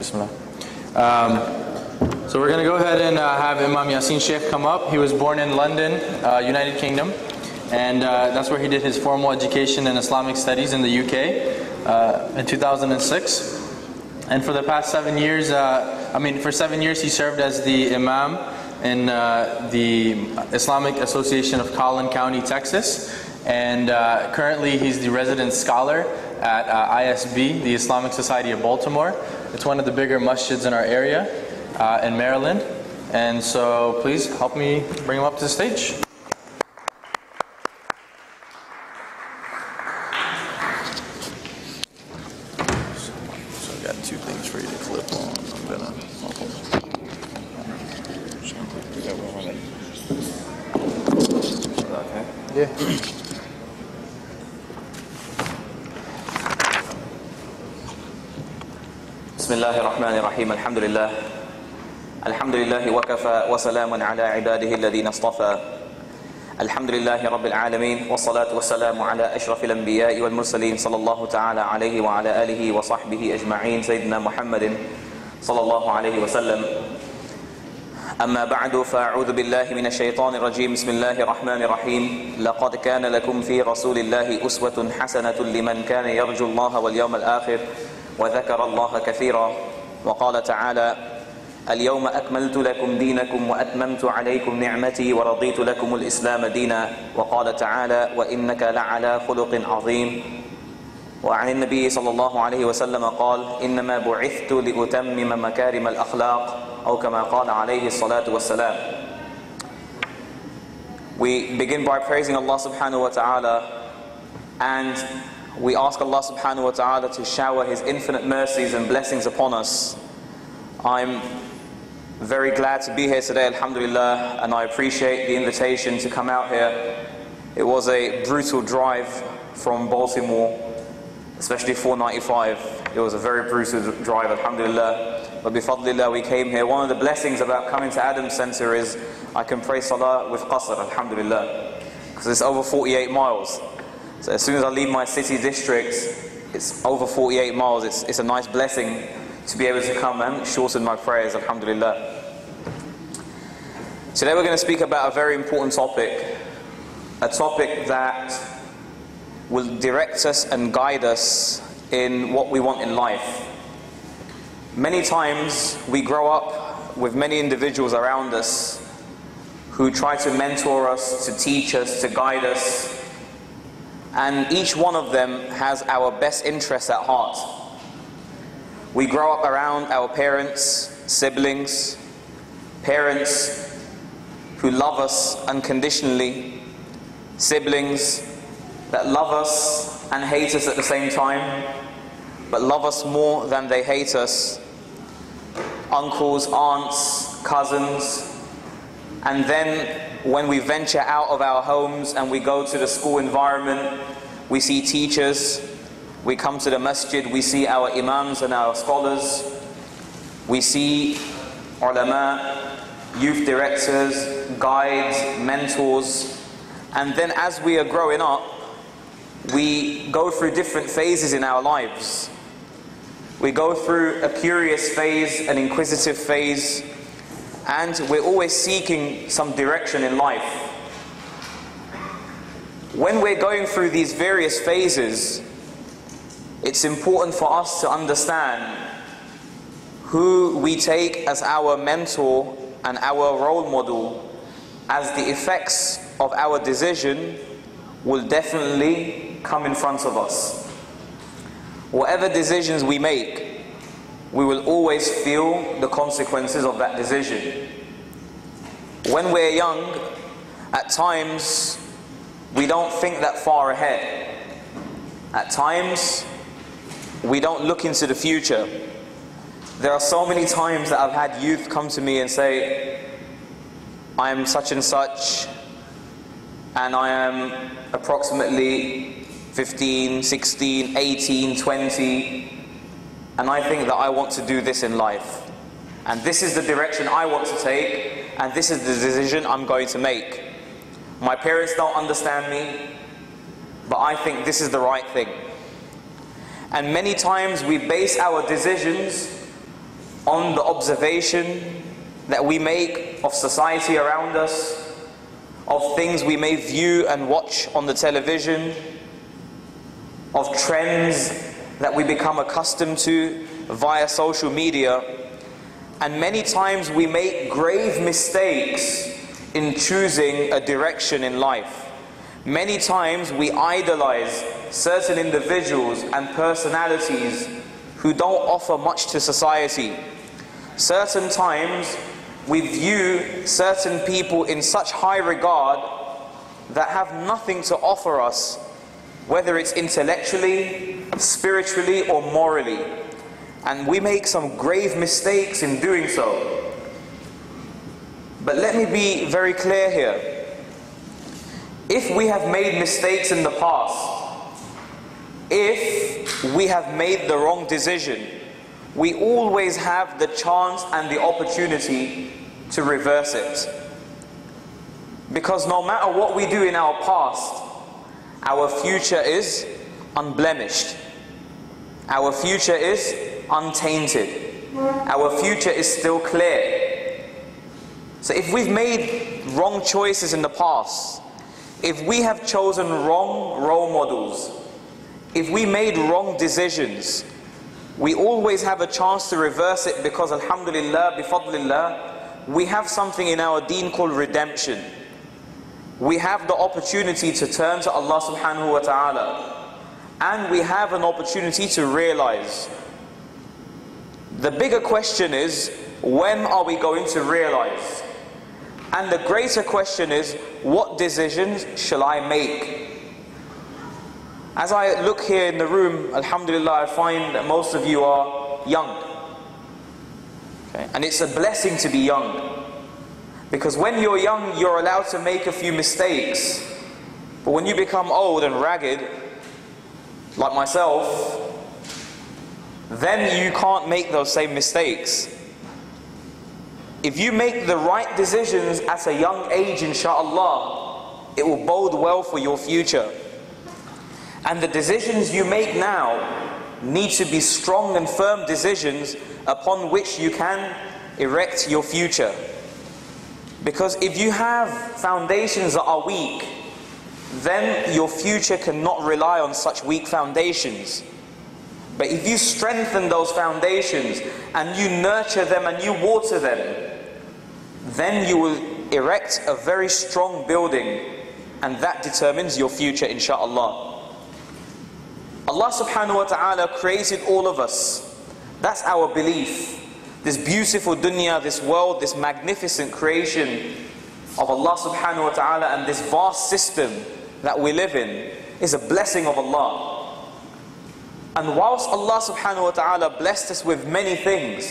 Bismillah. So we're going to go ahead and have Imam Yasin Sheikh come up. He was born in London, United Kingdom, and that's where he did his formal education in Islamic studies in the UK in 2006. And for the past 7 years, for 7 years he served as the Imam in the Islamic Association of Collin County, Texas. And currently he's the resident scholar at ISB, the Islamic Society of Baltimore. It's one of the bigger masjids in our area in Maryland. And so please help me bring him up to the stage. So I got two things for you to clip on. I'm gonna okay. Yeah. بسم الله الرحمن الرحيم الحمد لله وكفى وسلام على عباده الذين اصطفى الحمد لله رب العالمين والصلاة والسلام على أشرف الأنبياء والمرسلين صلى الله تعالى عليه وعلى آله وصحبه أجمعين سيدنا محمد صلى الله عليه وسلم أما بعد فأعوذ بالله من الشيطان الرجيم بسم الله الرحمن الرحيم لقد كان لكم في رسول الله أسوة حسنة لمن كان يرجو الله واليوم الآخر وذكر الله كثيرا وقال تعالى اليوم أكملت لكم دينكم وأتممت عليكم نعمتي ورضيت لكم الإسلام دينا وقال تعالى وإنك لعلى خلق عظيم وعن النبي صلى الله عليه وسلم قال إنما بعثت لأتمم مكارم الأخلاق أو كما قال عليه الصلاة والسلام. We begin by praising Allah subhanahu wa ta'ala, and we ask Allah subhanahu wa ta'ala to shower His infinite mercies and blessings upon us. I'm very glad to be here today, alhamdulillah, and I appreciate the invitation to come out here. It was a brutal drive from Baltimore, especially 495. It was a very brutal drive, alhamdulillah. But bifadlillah, we came here. One of the blessings about coming to Adams Center is I can pray salah with qasr, alhamdulillah, because it's over 48 miles. So as soon as I leave my city district, it's over 48 miles. It's a nice blessing to be able to come and shorten my prayers, alhamdulillah. Today we're going to speak about a very important topic. A topic that will direct us and guide us in what we want in life. Many times we grow up with many individuals around us who try to mentor us, to teach us, to guide us. And each one of them has our best interests at heart. We grow up around our parents, siblings, parents who love us unconditionally, siblings that love us and hate us at the same time, but love us more than they hate us, uncles, aunts, cousins. And then when we venture out of our homes and we go to the school environment, we see teachers, we come to the masjid, we see our imams and our scholars, we see ulama, youth directors, guides, mentors. And then as we are growing up, we go through different phases in our lives. We go through a curious phase, an inquisitive phase, and we're always seeking some direction in life. When we're going through these various phases, it's important for us to understand who we take as our mentor and our role model, as the effects of our decision will definitely come in front of us. Whatever decisions we make, we will always feel the consequences of that decision. When we're young, at times, we don't think that far ahead. At times, we don't look into the future. There are so many times that I've had youth come to me and say, I am such and such, and I am approximately 15, 16, 18, 20, and I think that I want to do this in life. And this is the direction I want to take, and this is the decision I'm going to make. My parents don't understand me, but I think this is the right thing. And many times we base our decisions on the observation that we make of society around us, of things we may view and watch on the television, of trends that we become accustomed to via social media. And many times we make grave mistakes in choosing a direction in life. Many times we idolize certain individuals and personalities who don't offer much to society. Certain times we view certain people in such high regard that have nothing to offer us, whether it's intellectually, spiritually, or morally. And we make some grave mistakes in doing so. But let me be very clear here. If we have made mistakes in the past, if we have made the wrong decision, we always have the chance and the opportunity to reverse it. Because no matter what we do in our past, our future is unblemished. Our future is untainted. Our future is still clear. So if we've made wrong choices in the past, if we have chosen wrong role models, if we made wrong decisions, we always have a chance to reverse it, because alhamdulillah, bifadlillah, we have something in our deen called redemption. We have the opportunity to turn to Allah subhanahu wa ta'ala, and we have an opportunity to realize. The bigger question is, when are we going to realize? And the greater question is, what decisions shall I make? As I look here in the room, alhamdulillah, I find that most of you are young. Okay? And it's a blessing to be young. Because when you're young, you're allowed to make a few mistakes. But when you become old and ragged, like myself, then you can't make those same mistakes. If you make the right decisions at a young age, inshaAllah, it will bode well for your future. And the decisions you make now need to be strong and firm decisions upon which you can erect your future. Because if you have foundations that are weak, then your future cannot rely on such weak foundations. But if you strengthen those foundations and you nurture them and you water them, then you will erect a very strong building, and that determines your future, inshaAllah. Allah subhanahu wa ta'ala created all of us. That's our belief. This beautiful dunya, this world, this magnificent creation of Allah subhanahu wa ta'ala, and this vast system that we live in is a blessing of Allah. And whilst Allah subhanahu wa ta'ala blessed us with many things,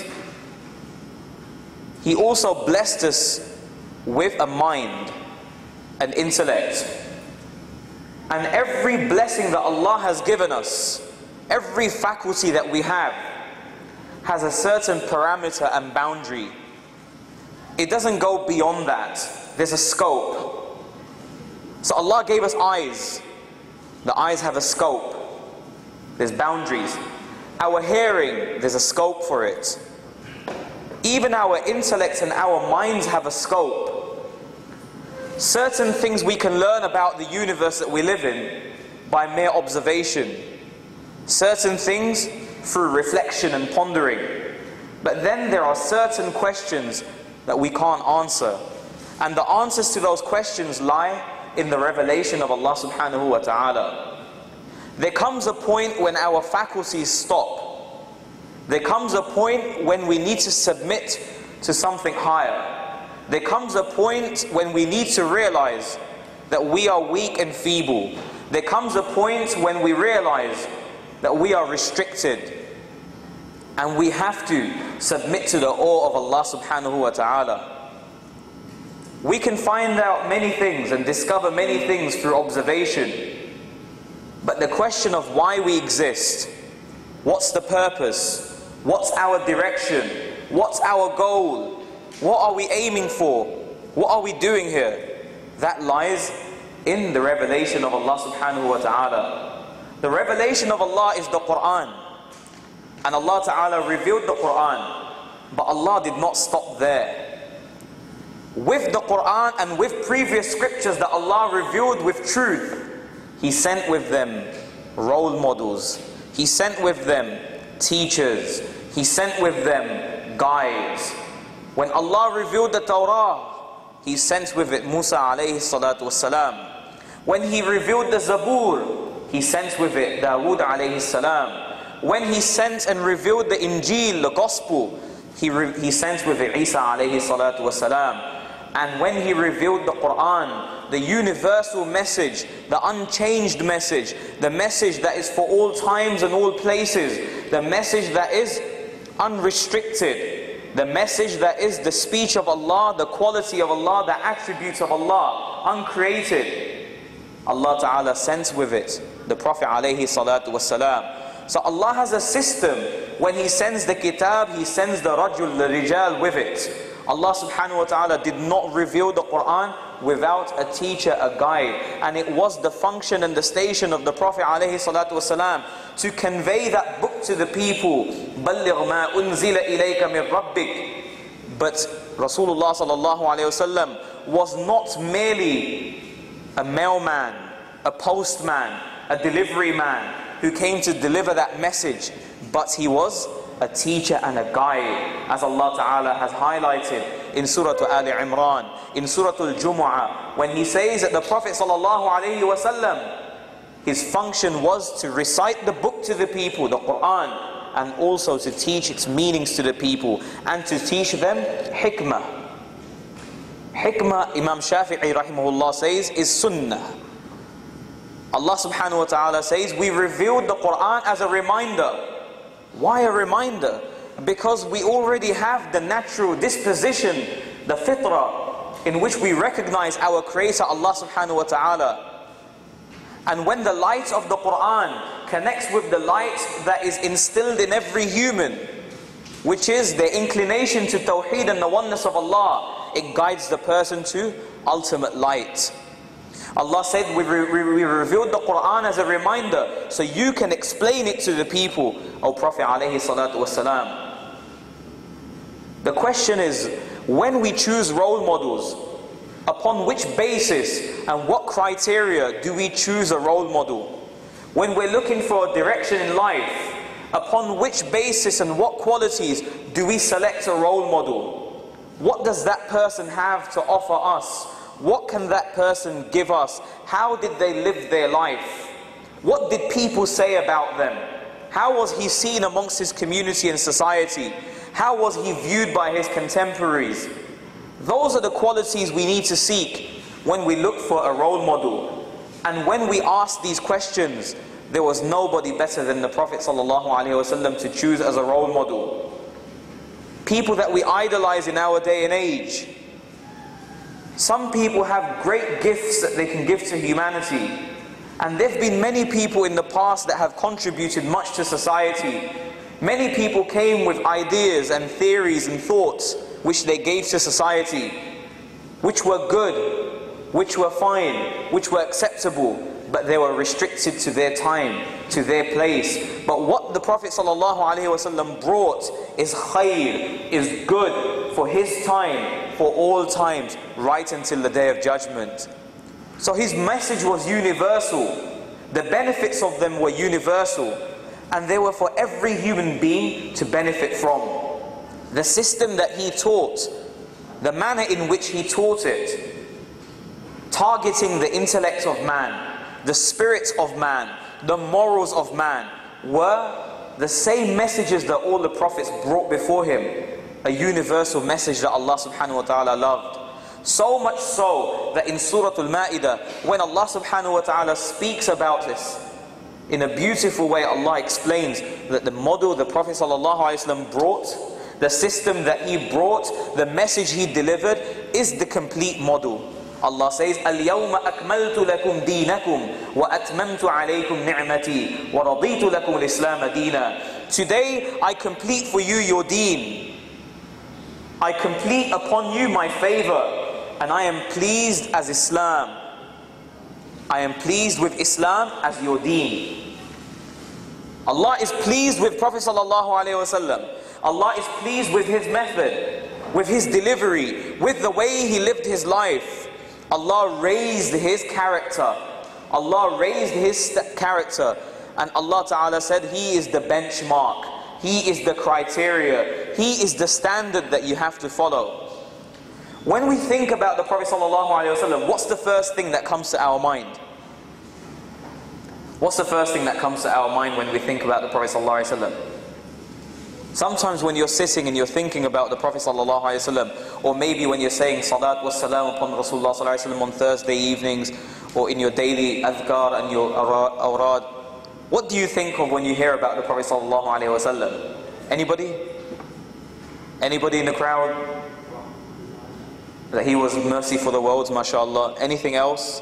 He also blessed us with a mind, an intellect. And every blessing that Allah has given us, every faculty that we have, has a certain parameter and boundary. It doesn't go beyond that. There's a scope. So Allah gave us eyes. The eyes have a scope. There's boundaries. Our hearing, there's a scope for it. Even our intellect and our minds have a scope. Certain things we can learn about the universe that we live in by mere observation. Certain things through reflection and pondering. But then there are certain questions that we can't answer. And the answers to those questions lie in the revelation of Allah subhanahu wa ta'ala. There comes a point when our faculties stop. There comes a point when we need to submit to something higher. There comes a point when we need to realize that we are weak and feeble. There comes a point when we realize that we are restricted. And we have to submit to the awe of Allah subhanahu wa ta'ala. We can find out many things and discover many things through observation. But the question of why we exist, what's the purpose, what's our direction, what's our goal, what are we aiming for, what are we doing here, that lies in the revelation of Allah subhanahu wa ta'ala. The revelation of Allah is the Quran. And Allah ta'ala revealed the Quran But Allah did not stop there. With the Quran and with previous scriptures that Allah revealed with truth, He sent with them role models. He sent with them teachers. He sent with them guides. When Allah revealed the Torah, He sent with it Musa alayhi salatu wasalam. When He revealed the Zabur, He sent with it Dawood alayhi salam. When He sent and revealed the Injil, the Gospel, He sent with it Isa alayhi salatu wasalam. And when He revealed the Quran, the universal message, the unchanged message, the message that is for all times and all places, the message that is unrestricted, the message that is the speech of Allah, the quality of Allah, the attributes of Allah, uncreated, Allah Ta'ala sends with it the Prophet alayhi salatu wasalam. So Allah has a system. When He sends the kitab, He sends the rajul, the rijal with it. Allah subhanahu wa ta'ala did not reveal the Quran without a teacher, a guide. And it was the function and the station of the Prophet alayhi salatu wasalam to convey that book to the people. بَلِّغْ مَا أُنزِلَ إِلَيْكَ مِنْ رَبِّكَ. But Rasulullah sallallahu alayhi wasallam was not merely a mailman, a postman, a delivery man who came to deliver that message, but he was a teacher and a guide, as Allah Ta'ala has highlighted in Surah Ali Imran, in Surah Al-Jumu'ah, when He says that the Prophet Sallallahu Alaihi Wasallam, his function was to recite the book to the people, the Quran, and also to teach its meanings to the people, and to teach them hikmah. Hikmah, Imam Shafi'i rahimahullah says, is sunnah. Allah Subhanahu Wa Ta'ala says, we revealed the Quran as a reminder. Why a reminder? Because we already have the natural disposition, the fitrah, in which we recognize our Creator Allah subhanahu wa ta'ala. And when the light of the Quran connects with the light that is instilled in every human, which is the inclination to tawheed and the oneness of Allah, it guides the person to ultimate light. Allah said, we revealed the Quran as a reminder, so you can explain it to the people, O Prophet alayhi salatu wasalam. The question is, when we choose role models, upon which basis and what criteria do we choose a role model? When we're looking for a direction in life, upon which basis and what qualities do we select a role model? What does that person have to offer us? What can that person give us? How did they live their life? What did people say about them? How was he seen amongst his community and society? How was he viewed by his contemporaries? Those are the qualities we need to seek when we look for a role model. And when we ask these questions, there was nobody better than the Prophet ﷺ to choose as a role model. People that we idolize in our day and age. Some people have great gifts that they can give to humanity. And there have been many people in the past that have contributed much to society. Many people came with ideas and theories and thoughts which they gave to society, which were good, which were fine, which were acceptable, but they were restricted to their time, to their place. But what the Prophet ﷺ brought is khair, is good for his time, for all times, right until the Day of Judgment. So his message was universal. The benefits of them were universal, and they were for every human being to benefit from. The system that he taught, the manner in which he taught it, targeting the intellect of man, the spirit of man, the morals of man, were the same messages that all the prophets brought before him. A universal message that Allah subhanahu wa ta'ala loved. So much so that in Surah Al-Ma'idah, when Allah subhanahu wa ta'ala speaks about this, in a beautiful way Allah explains that the model the Prophet ﷺ brought, the system that he brought, the message he delivered is the complete model. Allah says, الْيَوْمَ أَكْمَلْتُ لَكُمْ دِينَكُمْ وَأَتْمَمْتُ عَلَيْكُمْ نِعْمَتِي وَرَضِيتُ لَكُمُ الْإِسْلَامَ دِينًا. Today I complete for you your deen. I complete upon you my favor, and I am pleased as Islam. I am pleased with Islam as your deen. Allah is pleased with Prophet ﷺ, Allah is pleased with his method, with his delivery, with the way he lived his life. Allah raised his character. Allah raised his character. And Allah Ta'ala said, He is the benchmark. He is the criteria. He is the standard that you have to follow. When we think about the Prophet ﷺ, what's the first thing that comes to our mind? What's the first thing that comes to our mind when we think about the Prophet ﷺ? Sometimes when you're sitting and you're thinking about the Prophet ﷺ, or maybe when you're saying Salat wa Salam upon Rasulullah ﷺ on Thursday evenings, or in your daily adhkar and your awrad, what do you think of when you hear about the Prophet ﷺ? Anybody? Anybody in the crowd? That he was mercy for the world, mashallah. Anything else?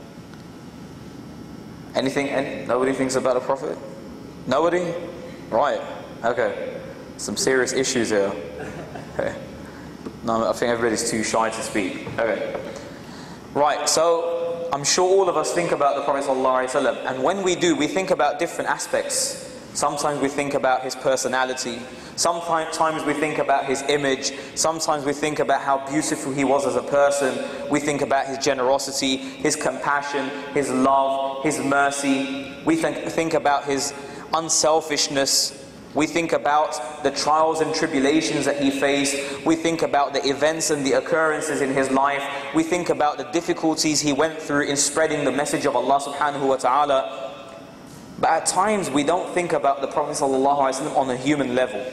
Anything? Nobody thinks about the Prophet? Nobody? Right, okay. Some serious issues here. Okay. No, I think everybody's too shy to speak. Okay. Right, so I'm sure all of us think about the Prophet ﷺ, and when we do, we think about different aspects. Sometimes we think about his personality. Sometimes we think about his image. Sometimes we think about how beautiful he was as a person. We think about his generosity, his compassion, his love, his mercy. We think about his unselfishness. We think about the trials and tribulations that he faced. We think about the events and the occurrences in his life. We think about the difficulties he went through in spreading the message of Allah subhanahu wa ta'ala. But at times we don't think about the Prophet ﷺ on a human level.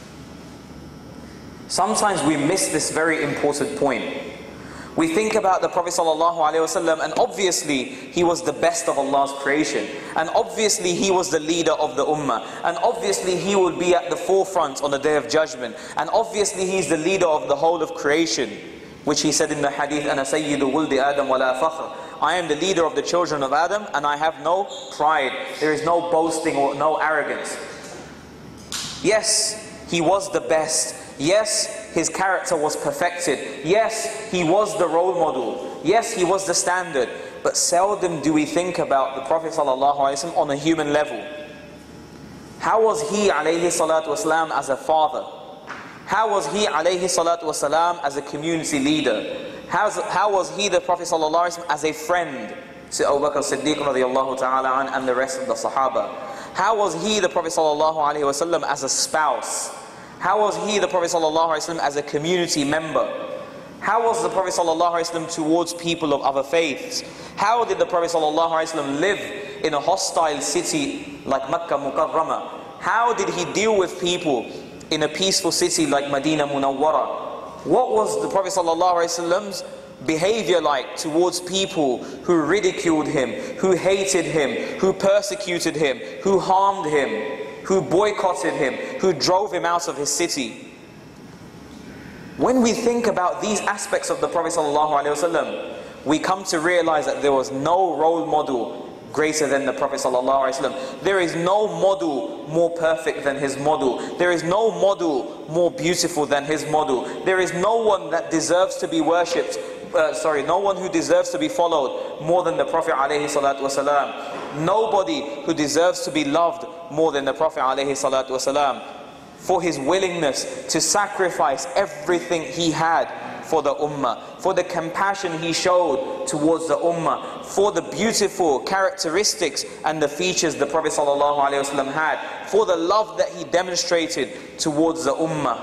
Sometimes we miss this very important point. We think about the Prophet ﷺ, and obviously he was the best of Allah's creation, and obviously he was the leader of the ummah, and obviously he will be at the forefront on the day of judgment, and obviously he's the leader of the whole of creation, which he said in the hadith, "Ana sayyidu wuldi Adam wa la fakhr." I am the leader of the children of Adam, and I have no pride. There is no boasting or no arrogance. Yes, he was the best. Yes, his character was perfected. Yes, he was the role model. Yes, he was the standard. But seldom do we think about the Prophet ﷺ on a human level. How was he alayhi salatu wasalam as a father? How was he alayhi salatu wasalam as a community leader? How was he, the Prophet ﷺ, as a friend to Abu Bakr Siddiq radiallahu ta'ala and the rest of the Sahaba? How was he, the Prophet ﷺ, as a spouse? How was he, the Prophet ﷺ, as a community member? How was the Prophet ﷺ towards people of other faiths? How did the Prophet ﷺ live in a hostile city like Makkah Mukarramah? How did he deal with people in a peaceful city like Medina Munawwara? What was the Prophet ﷺ's behavior like towards people who ridiculed him, who hated him, who persecuted him, who harmed him, who boycotted him, who drove him out of his city? When we think about these aspects of the Prophet ﷺ, we come to realize that there was no role model greater than the Prophet ﷺ. There is no model more perfect than his model. There is no model more beautiful than his model. There is no one that deserves to be worshipped, no one who deserves to be followed more than the Prophet ﷺ. Nobody who deserves to be loved more than the Prophet ﷺ, for his willingness to sacrifice everything he had for the ummah, for the compassion he showed towards the ummah, for the beautiful characteristics and the features the Prophet ﷺ had, for the love that he demonstrated towards the ummah.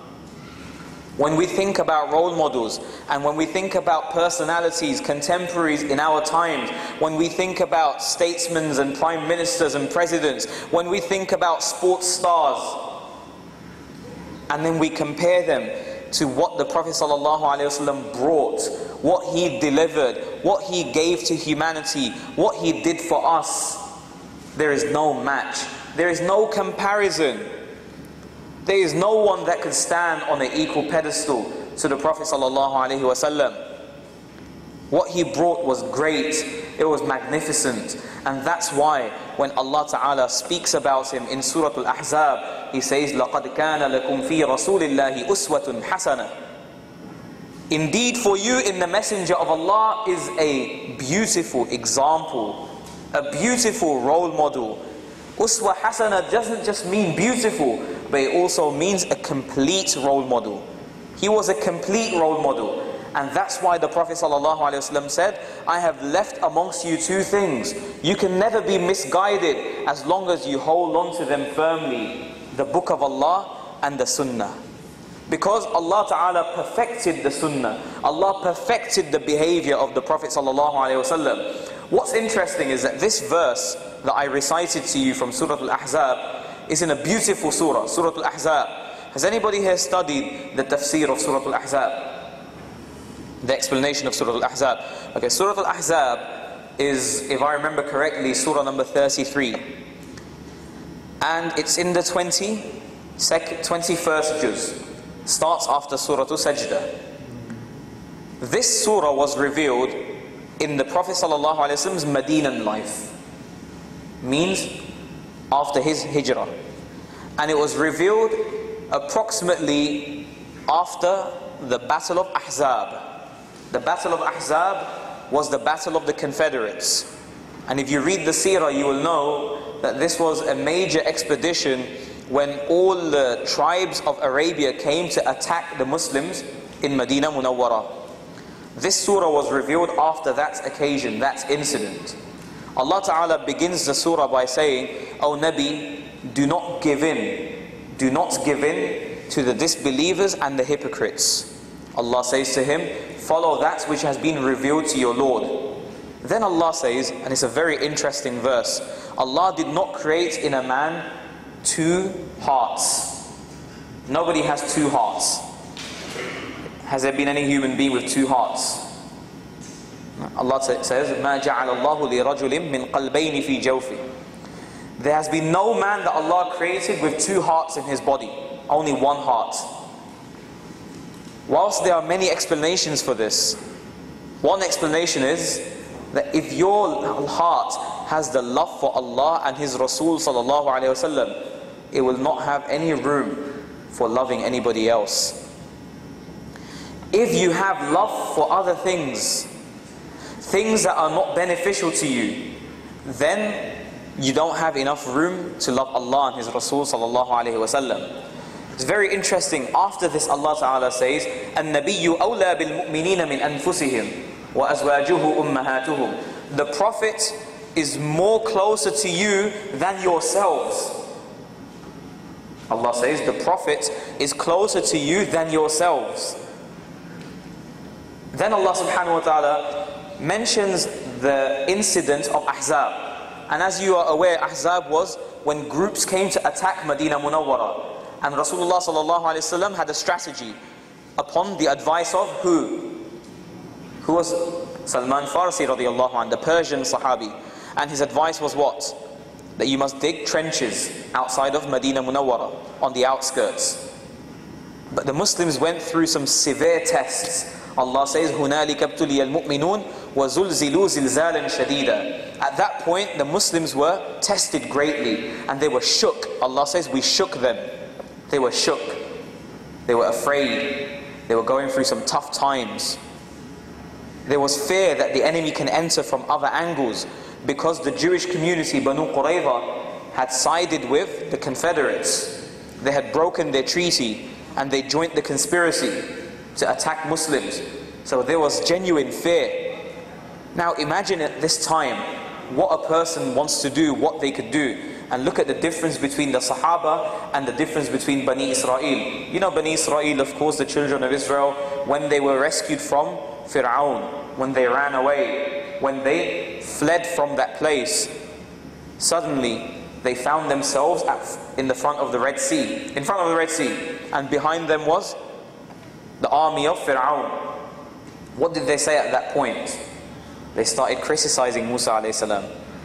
When we think about role models, and when we think about personalities, contemporaries in our times, when we think about statesmen and prime ministers and presidents, when we think about sports stars, and then we compare them to what the Prophet ﷺ brought, what he delivered, what he gave to humanity, what he did for us, there is no match. There is no comparison. There is no one that could stand on an equal pedestal to the Prophet ﷺ. What he brought was great. It was magnificent. And that's why when Allah Ta'ala speaks about him in Surah Al-Ahzab, He says, لَقَدْ كَانَ لَكُمْ فِي رَسُولِ اللَّهِ أُسْوَةٌ حَسَنَةٌ. Indeed, for you in the Messenger of Allah is a beautiful example, a beautiful role model. Uswa Hasana doesn't just mean beautiful, but it also means a complete role model. He was a complete role model. And that's why the Prophet ﷺ said, I have left amongst you two things. You can never be misguided as long as you hold on to them firmly. The book of Allah and the Sunnah. Because Allah Ta'ala perfected the Sunnah. Allah perfected the behavior of the Prophet ﷺ. What's interesting is that this verse that I recited to you from Surah Al-Ahzab is in a beautiful surah, Surah Al-Ahzab. Has anybody here studied the tafsir of Surah Al-Ahzab? The explanation of Surah Al-Ahzab. Okay, Surah Al-Ahzab is, if I remember correctly, Surah number 33. And it's in the 21st juz. Starts after Surah Sajdah. This surah was revealed in the Prophet ﷺ's Medinan life. Means after his hijrah. And it was revealed approximately after the Battle of Ahzab. The Battle of Ahzab was the Battle of the Confederates. And if you read the seerah, you will know that this was a major expedition when all the tribes of Arabia came to attack the Muslims in Medina Munawwara. This surah was revealed after that occasion, that incident. Allah Ta'ala begins the surah by saying, O Nabi, do not give in to the disbelievers and the hypocrites. Allah says to him, follow that which has been revealed to your Lord. Then Allah says, and it's a very interesting verse, Allah did not create in a man two hearts. Nobody has two hearts. Has there been any human being with two hearts? Allah says, مَا جَعَلَ اللَّهُ لِرَجُلٍ مِّن قَلْبَيْنِ فِي جَوْفِهِ. There has been no man that Allah created with two hearts in his body. Only one heart. Whilst there are many explanations for this, one explanation is that if your heart has the love for Allah and His Rasul sallallahu alaihi wasallam, it will not have any room for loving anybody else. If you have love for other things, things that are not beneficial to you, then you don't have enough room to love Allah and His Rasul sallallahu alaihi wasallam. It's very interesting. After this, Allah Ta'ala says, النَّبِيُّ أَوْلَى بِالْمُؤْمِنِينَ مِنْ أَنفُسِهِمْ وَأَزْوَاجُهُ أُمَّهَاتُهُمْ. The Prophet is more closer to you than yourselves. Allah says, the Prophet is closer to you than yourselves. Then Allah Subhanahu wa Ta'ala mentions the incident of Ahzab. And as you are aware, Ahzab was when groups came to attack Medina Munawwara. And Rasulullah sallallahu alaihi wasallam had a strategy upon the advice of who? Who was Salman Farsi radiyallahu anhu, the Persian Sahabi. And his advice was what? That you must dig trenches outside of Medina Munawwara, on the outskirts. But the Muslims went through some severe tests. Allah says, هُنَالِكَ ابْتُلِيَ الْمُؤْمِنُونَ وَزُلْزِلُوا زِلْزَالًا شَدِيدًا. At that point, the Muslims were tested greatly and they were shook. Allah says, we shook them. They were shook. They were afraid. They were going through some tough times. There was fear that the enemy can enter from other angles because the Jewish community, Banu Qurayza, had sided with the Confederates. They had broken their treaty and they joined the conspiracy to attack Muslims. So there was genuine fear. Now imagine at this time what a person wants to do, what they could do. And look at the difference between the Sahaba and the difference between Bani Israel. You know Bani Israel, of course, the children of Israel, when they were rescued from Fir'aun, when they ran away, when they fled from that place, suddenly they found themselves in the front of the Red Sea. In front of the Red Sea. And behind them was the army of Fir'aun. What did they say at that point? They started criticizing Musa alayhi salam.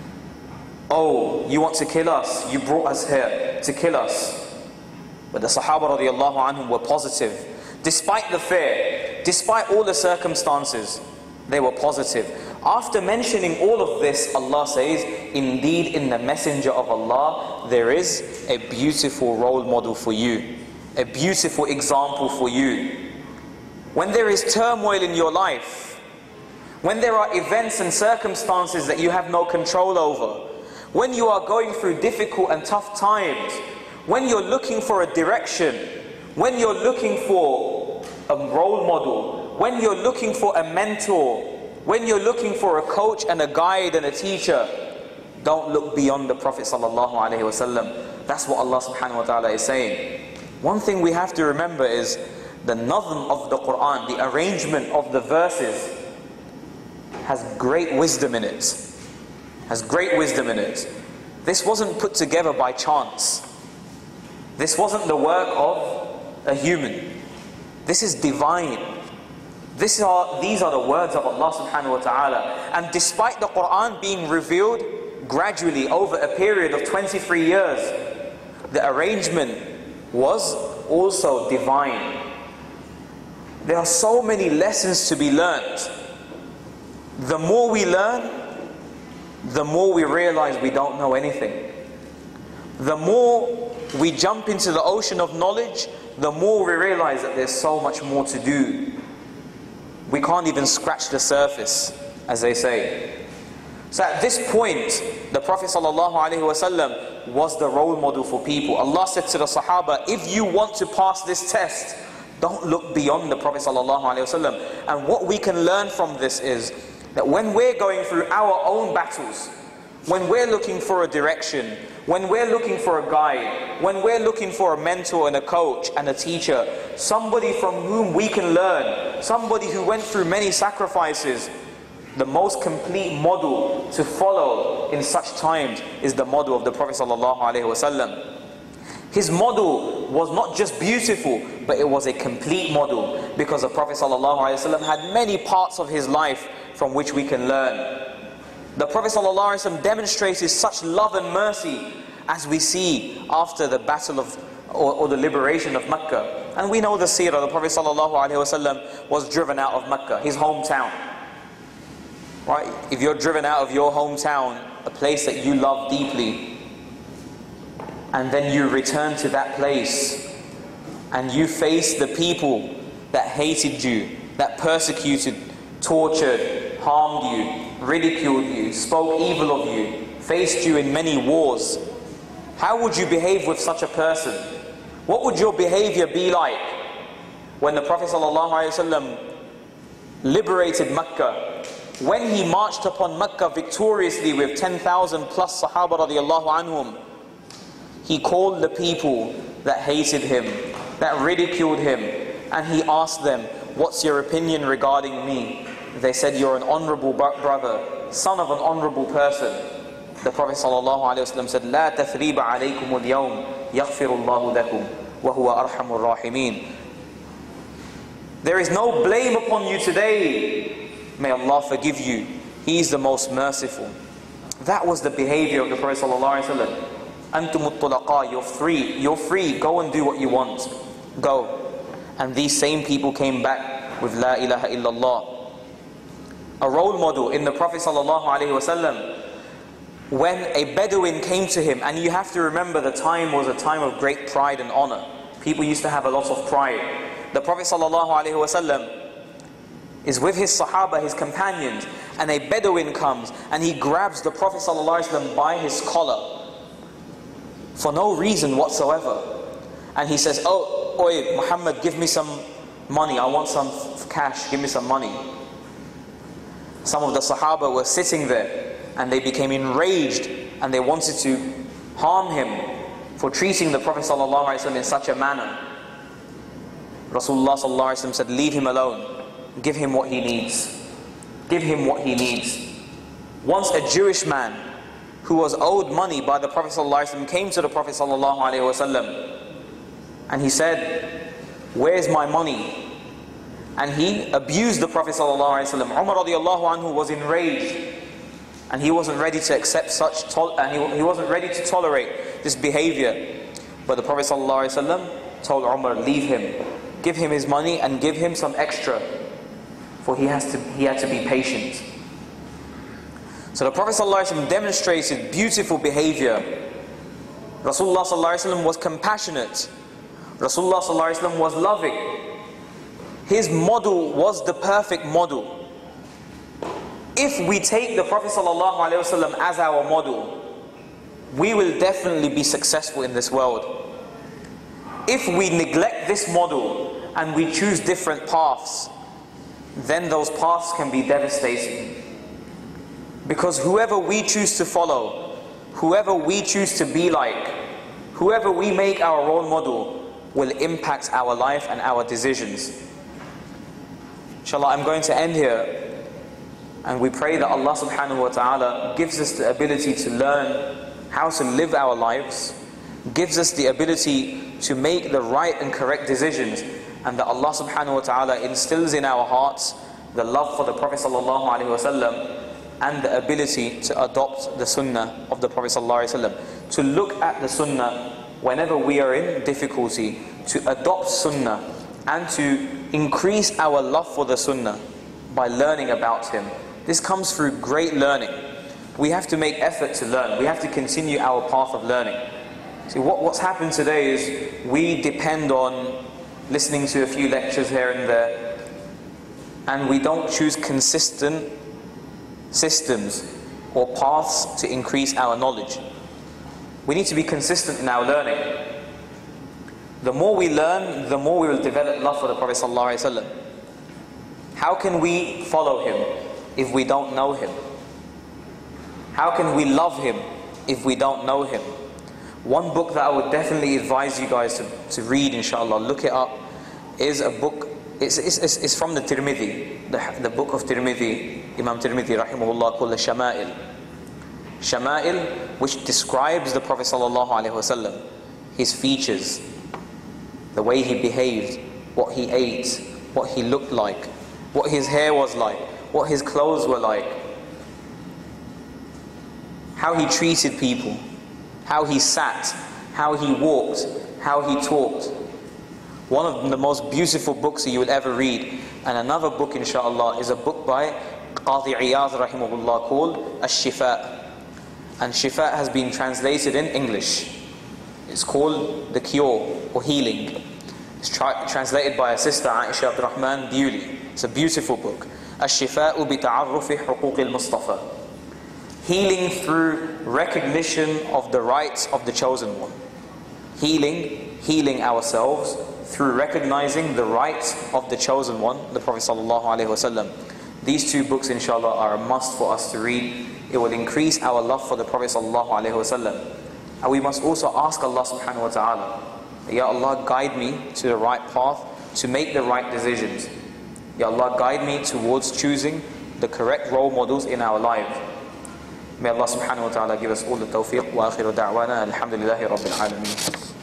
Oh, you want to kill us? You brought us here to kill us. But the Sahaba radiallahu anhum were positive. Despite the fear, despite all the circumstances, they were positive. After mentioning all of this, Allah says, indeed in the messenger of Allah, there is a beautiful role model for you. A beautiful example for you. When there is turmoil in your life, when there are events and circumstances that you have no control over, when you are going through difficult and tough times, when you're looking for a direction, when you're looking for a role model, when you're looking for a mentor, when you're looking for a coach and a guide and a teacher, don't look beyond the Prophet sallallahu alaihi wasallam. That's what Allah subhanahu wa ta'ala is saying. One thing we have to remember is the nazm of the Quran, the arrangement of the verses, has great wisdom in it. Has great wisdom in it. This wasn't put together by chance. This wasn't the work of a human. This is divine. These are the words of Allah subhanahu wa ta'ala. And despite the Quran being revealed gradually over a period of 23 years, the arrangement was also divine. There are so many lessons to be learnt. The more we learn, the more we realize we don't know anything. The more we jump into the ocean of knowledge, the more we realize that there's so much more to do. We can't even scratch the surface, as they say. So at this point, the Prophet ﷺ was the role model for people. Allah said to the Sahaba, if you want to pass this test, don't look beyond the Prophet ﷺ. And what we can learn from this is that when we're going through our own battles, when we're looking for a direction, when we're looking for a guide, when we're looking for a mentor and a coach and a teacher, somebody from whom we can learn, somebody who went through many sacrifices, the most complete model to follow in such times is the model of the Prophet ﷺ. His model was not just beautiful, but it was a complete model, because the Prophet ﷺ had many parts of his life from which we can learn. The Prophet ﷺ demonstrated such love and mercy as we see after the battle of or the liberation of Mecca. And we know the seerah. The Prophet ﷺ was driven out of Mecca, his hometown. Right? If you're driven out of your hometown, a place that you love deeply, and then you return to that place and you face the people that hated you, that persecuted, tortured, harmed you, ridiculed you, spoke evil of you, faced you in many wars, how would you behave with such a person? What would your behavior be like when the Prophet ﷺ liberated Mecca? When he marched upon Mecca victoriously with 10,000 plus Sahaba radiallahu anhum, he called the people that hated him, that ridiculed him, and he asked them, what's your opinion regarding me? They said, you're an honorable brother, son of an honorable person. The Prophet ﷺ said, لا تثريب عليكم اليوم يغفر الله لكم وهو أرحم الراحمين. There is no blame upon you today. May Allah forgive you. He is the most merciful. That was the behavior of the Prophet ﷺ. أنتم الطلقاء, you're free, go and do what you want. Go. And these same people came back with La ilaha illallah. A role model in the Prophet ﷺ, when a Bedouin came to him, and you have to remember the time was a time of great pride and honor. People used to have a lot of pride. The Prophet ﷺ is with his Sahaba, his companions, and a Bedouin comes and he grabs the Prophet ﷺ by his collar for no reason whatsoever. And he says, oh, oi, Muhammad, give me some money. I want some cash, give me some money. Some of the Sahaba were sitting there and they became enraged and they wanted to harm him for treating the Prophet ﷺ in such a manner. Rasulullah ﷺ said, leave him alone. Give him what he needs. Give him what he needs. Once a Jewish man who was owed money by the Prophet ﷺ came to the Prophet ﷺ and he said, where's my money? And he abused the Prophet ﷺ. Umar radiallahu anhu was enraged and he wasn't ready to accept such, he wasn't ready to tolerate this behavior. But the Prophet ﷺ told Umar, leave him. Give him his money and give him some extra, for he had to be patient. So the Prophet ﷺ demonstrated beautiful behavior. Rasulullah ﷺ was compassionate. Rasulullah ﷺ was loving. His model was the perfect model. If we take the Prophet ﷺ as our model, we will definitely be successful in this world. if we neglect this model and we choose different paths, then those paths can be devastating. Because whoever we choose to follow, whoever we choose to be like, whoever we make our role model will impact our life and our decisions. Inshallah, I'm going to end here. And we pray that Allah subhanahu wa ta'ala gives us the ability to learn how to live our lives, gives us the ability to make the right and correct decisions, and that Allah subhanahu wa ta'ala instills in our hearts the love for the Prophet sallallahu alaihi wasallam and the ability to adopt the sunnah of the Prophet sallallahu alaihi wasallam, to look at the sunnah whenever we are in difficulty, to adopt sunnah and to increase our love for the sunnah by learning about him. This comes through great learning. We have to make effort to learn. We have to continue our path of learning. See, what's happened today is we depend on listening to a few lectures here and there, and we don't choose consistent systems or paths to increase our knowledge. We need to be consistent in our learning. The more we learn, the more we will develop love for the Prophet ﷺ. How can we follow him if we don't know him? How can we love him if we don't know him? One book that I would definitely advise you guys to read, inshallah, look it up, is a book, it's from the Tirmidhi, the book of Tirmidhi, Imam Tirmidhi rahimahullah, called the Shama'il. Shama'il, which describes the Prophet sallallahu alaihi wasallam, his features, the way he behaved, what he ate, what he looked like, what his hair was like, what his clothes were like, how he treated people, how he sat, how he walked, how he talked. One of the most beautiful books that you will ever read. And another book, inshallah, is a book by Qadi Iyad rahimahullah called Ash-Shifa. And Shifa has been translated in English. It's called The Cure, or Healing. It's translated by a sister, Aisha Abdurrahman Bewley. It's a beautiful book. Ash-Shifa'u bi-ta'arrufi huquq al-Mustafa. Healing through recognition of the rights of the chosen one. Healing ourselves through recognizing the rights of the chosen one, the Prophet sallallahu alaihi wasallam. These two books, inshallah, are a must for us to read. It will increase our love for the Prophet sallallahu alaihi wasallam. And we must also ask Allah subhanahu wa ta'ala, Ya Allah, guide me to the right path, to make the right decisions. Ya Allah, guide me towards choosing the correct role models in our lives. May Allah subhanahu wa ta'ala give us all the tawfiq. Wa akhiru da'wana alhamdulillahi rabbil alameen.